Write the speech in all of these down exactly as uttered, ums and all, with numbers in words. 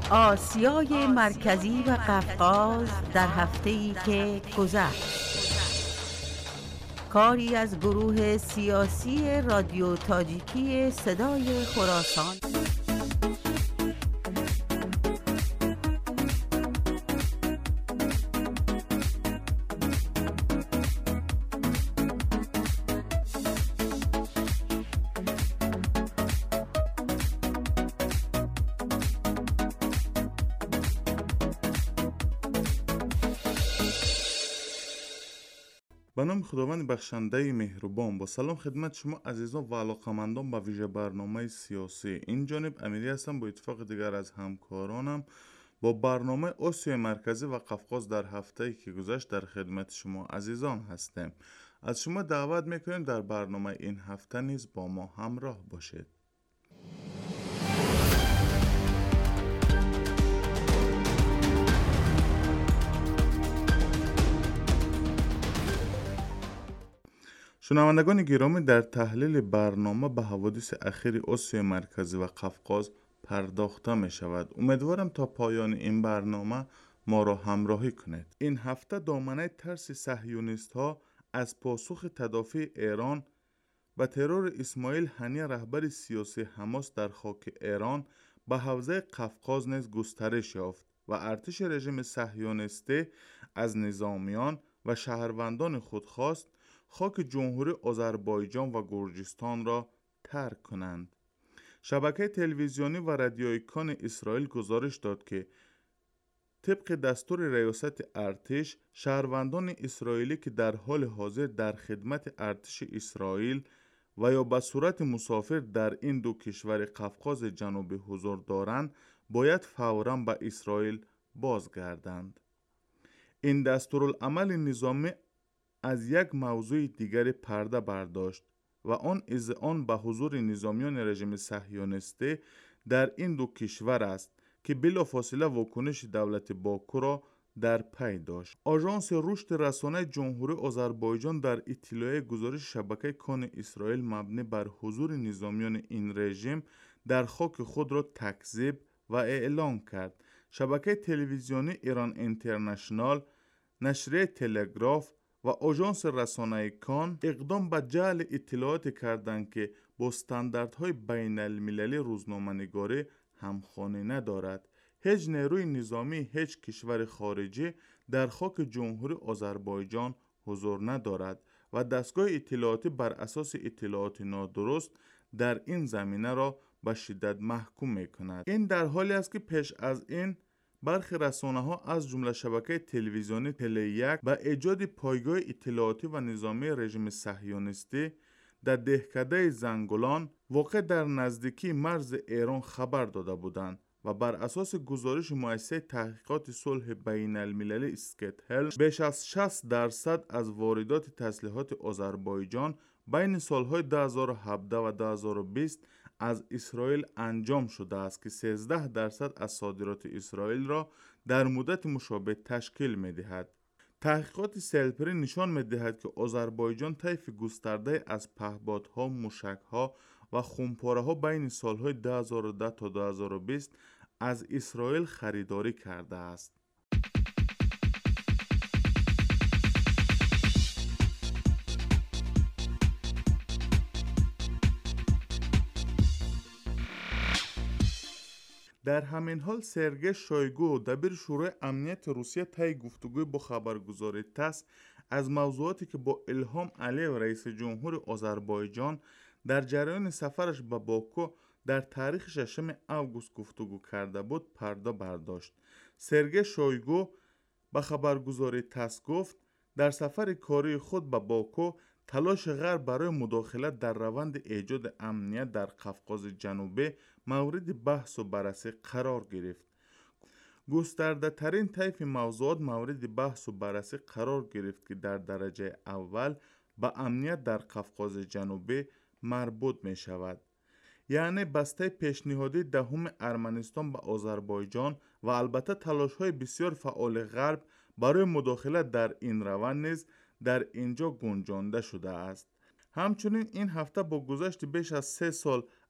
آسیای مرکزی و قفقاز در هفته‌ای که گذشت. کاری از گروه سیاسی رادیو تاجیکی صدای خراسان. به نام خداوند بخشنده مهربان، با سلام خدمت شما عزیزان و علاقمندان به ویژه برنامه سیاسی. این جانب امیری هستم با اتفاق دیگر از همکارانم با برنامه آسیای مرکزی و قفقاز در هفته‌ای که گذشت در خدمت شما عزیزان هستیم. از شما دعوت میکنیم در برنامه این هفته نیز با ما همراه باشید. شنوندگان گرامی، در تحلیل برنامه به حوادث اخیر آسیای مرکزی و قفقاز پرداخته می شود. امیدوارم تا پایان این برنامه ما را همراهی کنید. این هفته دامنه ترس صهیونیست ها از پاسخ تدافع ایران به ترور اسماعیل هنیه رهبر سیاسی حماس در خاک ایران به حوزه قفقاز نیز گسترش یافت و ارتش رژیم صهیونیستی از نظامیان و شهروندان خود خواست خاک جمهوری آذربایجان و گرجستان را ترک کنند. شبکه تلویزیونی و رادیویی کان اسرائیل گزارش داد که طبق دستور ریاست ارتش، شهروندان اسرائیلی که در حال حاضر در خدمت ارتش اسرائیل و یا به صورت مسافر در این دو کشور قفقاز جنوبی حضور دارند باید فوراً به اسرائیل بازگردند. این دستورالعمل نظامی از یک موضوع دیگر پرده برداشت و آن اذعان به حضور نظامیان رژیم صهیونیستی در این دو کشور است که بلافاصله واکنش دولت باکو را در پی داشت. آژانس رشد رسانه جمهوری آذربایجان در اطلاع گزارش شبکه کان اسرائیل مبنی بر حضور نظامیان این رژیم در خاک خود را تکذیب و اعلام کرد. شبکه تلویزیونی ایران اینترنشنال، نشریه تلگراف و آژانس رسانه کان اقدام به جعل اطلاعات کردند که با استانداردهای بین المللی روزنامه‌نگاری همخوانی ندارد. هیچ نیروی نظامی هیچ کشور خارجی در خاک جمهوری آذربایجان حضور ندارد و دستگاه اطلاعاتی بر اساس اطلاعات نادرست در این زمینه را به شدت محکوم می‌کند. این در حالی است که پیش از این برخی رسانه ها از جمله شبکه تلویزیونی تله یک به ایجاد پایگاه اطلاعاتی و نظامی رژیم صهیونیستی در دهکده زنگولان واقع در نزدیکی مرز ایران خبر داده بودند و بر اساس گزارش مؤسسه تحقیقات صلح بین المللی اسکتهل بیش از شصت درصد از واردات تسلیحات آذربایجان بین سالهای دو هزار و هفده و دو هزار و بیست از اسرائیل انجام شده است که سیزده درصد از صادرات اسرائیل را در مدت مشابه تشکیل می دهد. تحقیقات سلپری نشان می دهد که آذربایجان طیف گسترده از پهپادها، موشکها و خمپاره ها بین سالهای دو هزار و ده تا دو هزار و بیست از اسرائیل خریداری کرده است. در همین حال سرگئی شویگو دبیر شورای امنیت روسیه طی گفتگوی با خبرگزاری تاس از موضوعاتی که با ایلهام علیو رئیس جمهور آذربایجان در جریان سفرش به باکو در تاریخ ششم اوگوست گفتگو کرده بود پرده برداشت. سرگئی شویگو به خبرگزاری تاس گفت در سفر کاری خود به باکو تلاش غرب برای مداخلت در روند ایجاد امنیت در قفقاز جنوبی مورد بحث و بررسی قرار گرفت. گسترده ترین طیف موضوعات مورد بحث و بررسی قرار گرفت که در درجه اول به امنیت در قفقاز جنوبی مربوط می شود. یعنی بسته پیشنهادی دهم ارمنستان به آذربایجان و البته تلاش های بسیار فعال غرب برای مداخلت در این روند نیز در اینجا گنجانده شده است. همچنین این هفته با گذشت بیش از سه سال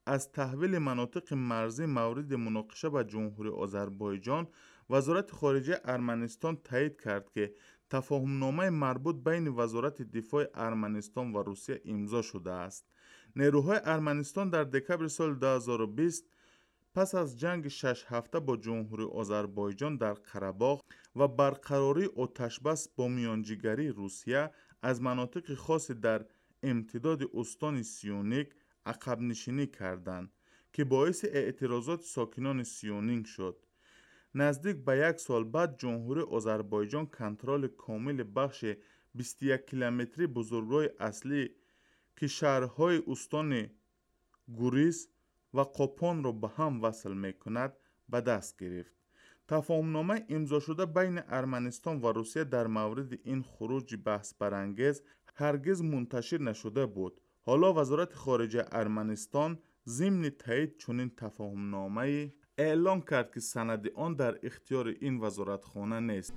از تحویل مناطق مرزی مورد مناقشه به جمهوری آذربایجان، وزارت خارجه ارمنستان تایید کرد که تفاهمنامه مربوط بین وزارت دفاع ارمنستان و روسیه امضا شده است. نیروهای ارمنستان در دکمبر سال دو هزار و بیست پس از جنگ شش هفته با جمهوری آذربایجان در قره‌باغ و برقراری آتش‌بس با میانجیگری روسیه از مناطق خاصی در امتداد استان سیونیک عقب نشینی کردند که باعث اعتراضات ساکنان سیونیک شد. نزدیک به یک سال بعد جمهوری آذربایجان کنترل کامل بخش بیست و یک کیلومتری بزرگراه اصلی که شهرهای استان گوریس و قوپان را به هم وصل می کند به دست گرفت. تفاهمنامه امضا شده بین ارمنستان و روسیه در مورد این خروج بحث برانگیز هرگز منتشر نشده بود. حالا وزارت خارجه ارمنستان ضمن تایید چنین تفاهمنامه اعلام کرد که سند آن در اختیار این وزارتخانه نیست.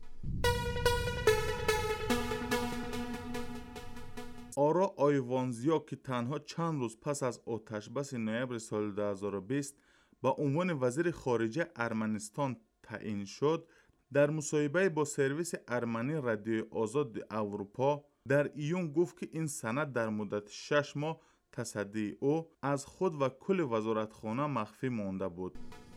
آرا آیوانزیا که تنها چند روز پس از آتش‌بس نوامبر سال دو هزار و بیست با عنوان وزیر خارجه ارمنستان تعیین شد، در مصاحبه با سرویس ارمنی رادیوی آزاد اروپا در ایون گفت که این سند در مدت شش ماه تصدی او از خود و کل وزارتخانه مخفی مانده بود.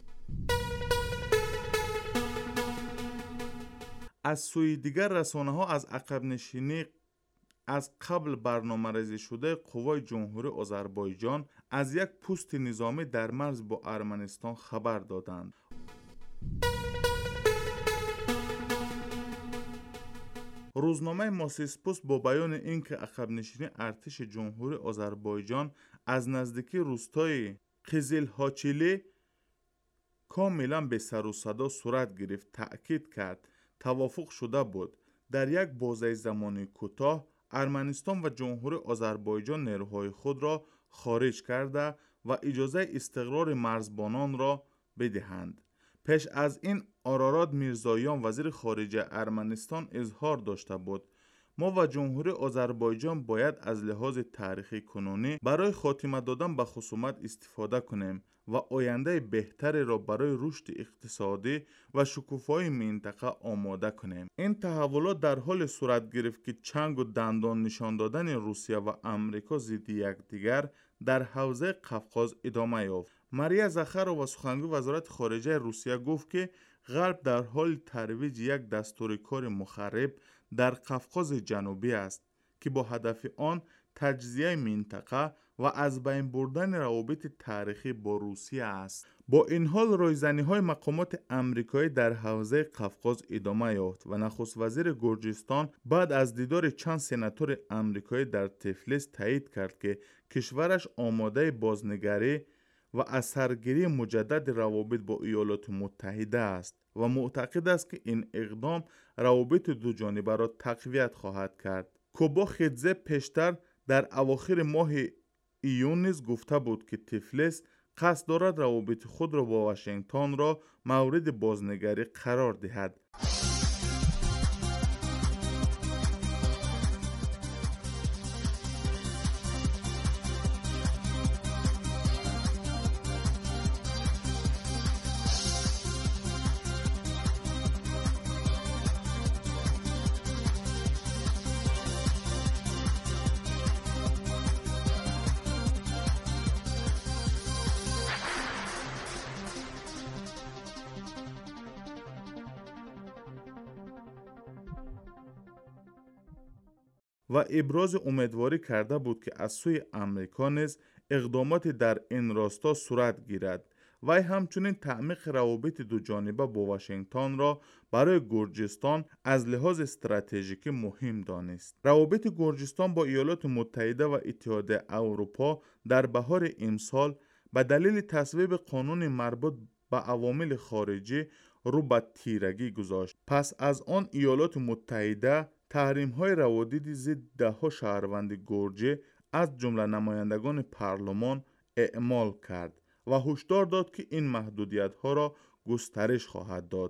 از سوی دیگر رسانه ها از عقب نشینی از قبل برنامه ریزی شده قوای جمهوری آذربایجان از یک پست نظامی در مرز با ارمنستان خبر دادند. روزنامه ماسیسپوست با بیان اینکه عقب نشینی ارتش جمهوری آذربایجان از نزدیکی روستای قزل هاچیلی کاملا به سر و صدا صورت گرفت تأکید کرد توافق شده بود در یک بازه زمانی کوتاه ارمنستان و جمهوری آذربایجان نیروهای خود را خارج کرده و اجازه استقرار مرزبانان را بدهند. پیش از این آرارات میرزایان وزیر خارجه ارمنستان اظهار داشته بود ما و جمهوری آذربایجان باید از لحاظ تاریخی کنونی برای خاتمه دادن به خصومت استفاده کنیم و آینده بهتری را برای رشد اقتصادی و شکوفایی منطقه آماده کنیم. این تحولات در حال صورت گرفت که چنگ و دندان نشان دادن روسیه و آمریکا ضد یکدیگر در حوزه قفقاز ادامه یافت. ماریا زخارova سخنگوی وزارت خارجه روسیه گفت که غرب در حال ترویج یک دستور کار مخرب در قفقاز جنوبی است که با هدف آن تجزیه منطقه و از بین بردن روابط تاریخی با روسیه است. با این حال رایزنی‌های مقامات آمریکایی در حوزه قفقاز ادامه یافت و نخست وزیر گرجستان بعد از دیدار چند سناتور آمریکایی در تفلیس تایید کرد که کشورش آماده بازنگری و اثرگیری مجدد روابط با ایالات متحده است و معتقد است که این اقدام روابط دو جانبه را تقویت خواهد کرد. کوبا خدزه پیشتر در اواخر ماه ایون نیز گفته بود که تفلیس قصد دارد روابط خود را با واشنگتن را مورد بازنگری قرار دهد. و ابراز امیدواری کرده بود که از سوی آمریکا نیز اقدامات در این راستا صورت گیرد. وی همچنین تعمیق روابط دو جانبه با واشنگتن را برای گرجستان از لحاظ استراتژیکی مهم دانست. روابط گرجستان با ایالات متحده و اتحادیه اروپا در بهار امسال به دلیل تصویب قانون مربوط به عوامل خارجی رو به تیرگی گذاشت. پس از آن ایالات متحده تحریم های روادیدی ضد ده ها شهروند گرجی از جمله نمایندگان پارلمان اعمال کرد و هشدار داد که این محدودیت ها را گسترش خواهد داد.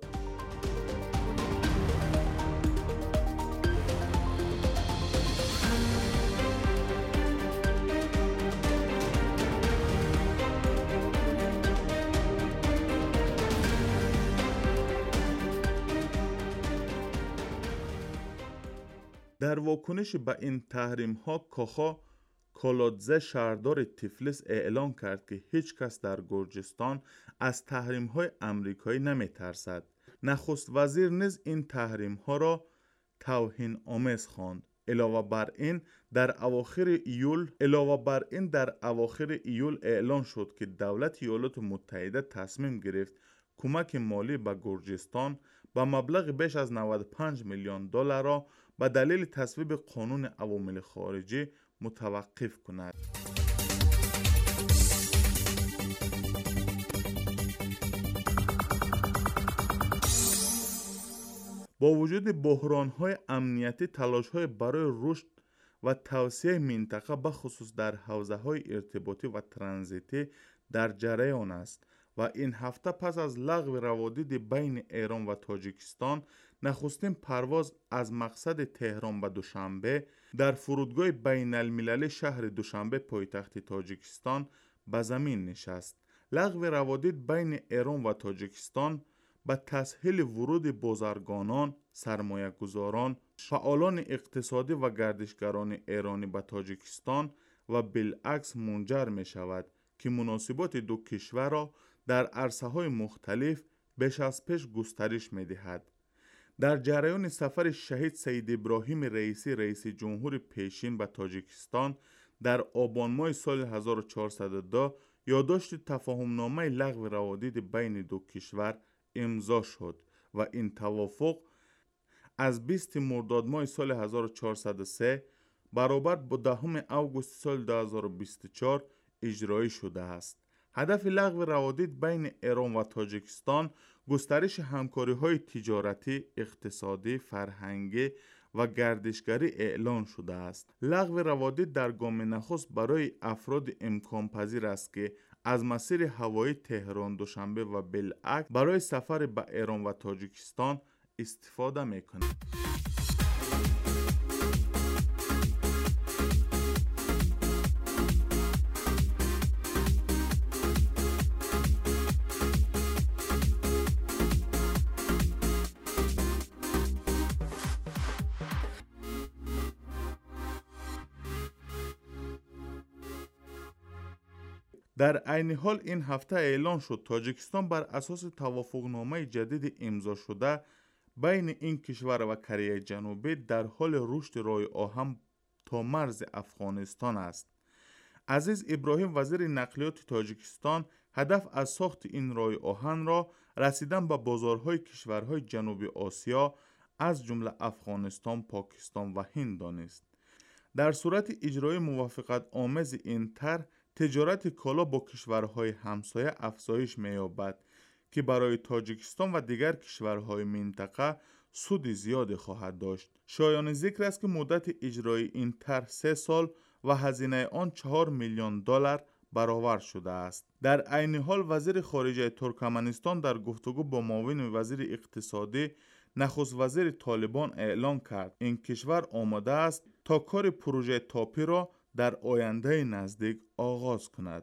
در واکنش به این تحریم ها کاخا کالادزه شهردار تیفلیس اعلان کرد که هیچ کس در گرجستان از تحریم های امریکایی نمی ترسد. نخست وزیر نیز این تحریم ها را توهین آمیز خواند. علاوه بر این در اواخر ایول علاوه بر این در اواخر ایول اعلان شد که دولت ایالات متحده تصمیم گرفت کمک مالی به گرجستان با مبلغ بیش از نود و پنج میلیون دلار را به دلیل تصویب قانون عوامل خارجی متوقف کند. با وجود بحران‌های امنیتی، تلاش‌های برای رشد و توسعه منطقه به خصوص در حوزه‌های ارتباطی و ترانزیتی در جریان است و این هفته پس از لغو روابط بین ایران و تاجیکستان، نخستین پرواز از مقصد تهران به دوشنبه در فرودگاه بین المللی شهر دوشنبه پایتخت تاجیکستان به زمین نشست. لغو روابط بین ایران و تاجیکستان به تسهیل ورود بازرگانان، سرمایه گذاران، فعالان اقتصادی و گردشگران ایرانی به تاجیکستان و بالعکس منجر می شود که مناسبات دو کشور را در عرصه‌های مختلف بیش از پیش گسترش می دهد. در جریان سفر شهید سید ابراهیم رئیسی رئیس جمهور پیشین به تاجیکستان در آبان ماه سال هزار و چهارصد و دو یادداشت تفاهمنامه لغو روابط بین دو کشور امضا شد و این توافق از بیست مرداد ماه سال هزار و چهارصد و سه برابر با دهم اوگوست سال دو هزار و بیست و چهار اجرایی شده است. هدف لغو روابط بین ایران و تاجیکستان گسترش همکاری‌های تجارتی، اقتصادی، فرهنگی و گردشگری اعلان شده است. لغو روابط در گام نخست برای افراد امکان پذیر است که از مسیر هوایی تهران دوشنبه و بالعکس برای سفر به ایران و تاجیکستان استفاده می‌کنند. در عین حال این هفته اعلان شد تاجیکستان بر اساس توافقنامه جدید امضا شده بین این کشور و کره جنوبی در حال رشد راه آهن تا مرز افغانستان است. عزیز ابراهیم وزیر نقلیات تاجیکستان هدف از ساخت این راه آهن را رسیدن به بازارهای کشورهای جنوبی آسیا از جمله افغانستان، پاکستان و هند دانست. در صورت اجرای موافقت آمیز این طرح تجارت کالا با کشورهای همسایه افزایش می‌یابد که برای تاجیکستان و دیگر کشورهای منطقه سود زیادی خواهد داشت. شایان ذکر است که مدت اجرای این طرح سه سال و هزینه آن چهار میلیون دلار برآورد شده است. در عین حال وزیر خارجه ترکمنستان در گفتگو با معاون وزیر اقتصادی نخست وزیر طالبان اعلان کرد این کشور آماده است تا کار پروژه تاپی را در آینده نزدیک آغاز کند.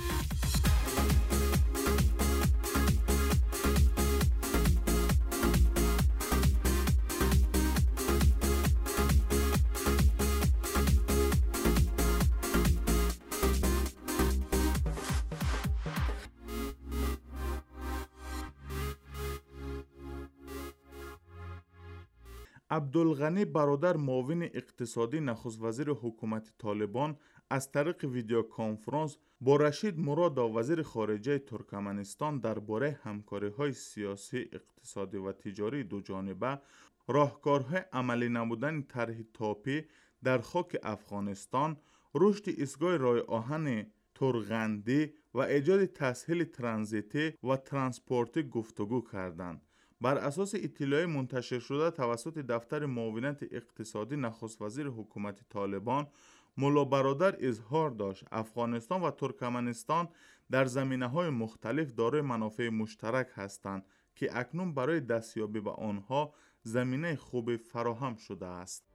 عبدالغنی برادر معاون اقتصادی نخست وزیر حکومت طالبان از طریق ویدیو کنفرانس با رشید مرادا وزیر خارجه ترکمنستان درباره همکاری‌های سیاسی، اقتصادی و تجاری دو جانبه، راهکارهای عملی نمودن طرح تاپی در خاک افغانستان، رشد ایستگاه راه آهن ترغندی و ایجاد تسهیل ترانزیتی و ترانسپورتی گفتگو کردند. بر اساس اطلاع منتشر شده توسط دفتر معاونت اقتصادی نخست وزیر حکومت طالبان، ملا برادر اظهار داشت افغانستان و ترکمنستان در زمینه‌های مختلف دارای منافع مشترک هستند که اکنون برای دستیابی به آنها زمینه خوبی فراهم شده است.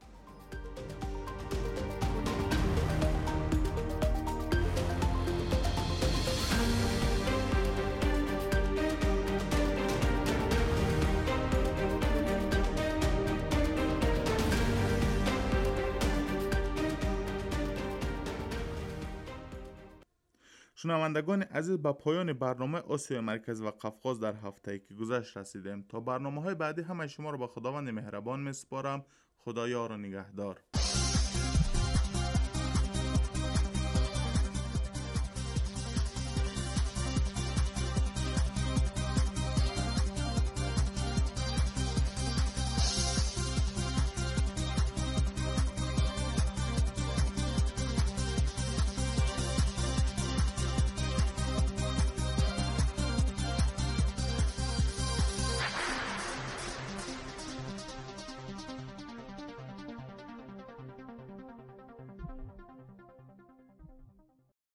شنوندگان عزیز، به پایان برنامه آسیا مرکزی و قفقاز در هفته‌ای که گذشت رسیدیم. تا برنامه‌های بعدی همه شما را به خداوند مهربان می‌سپارم. خدا یار و نگهدار.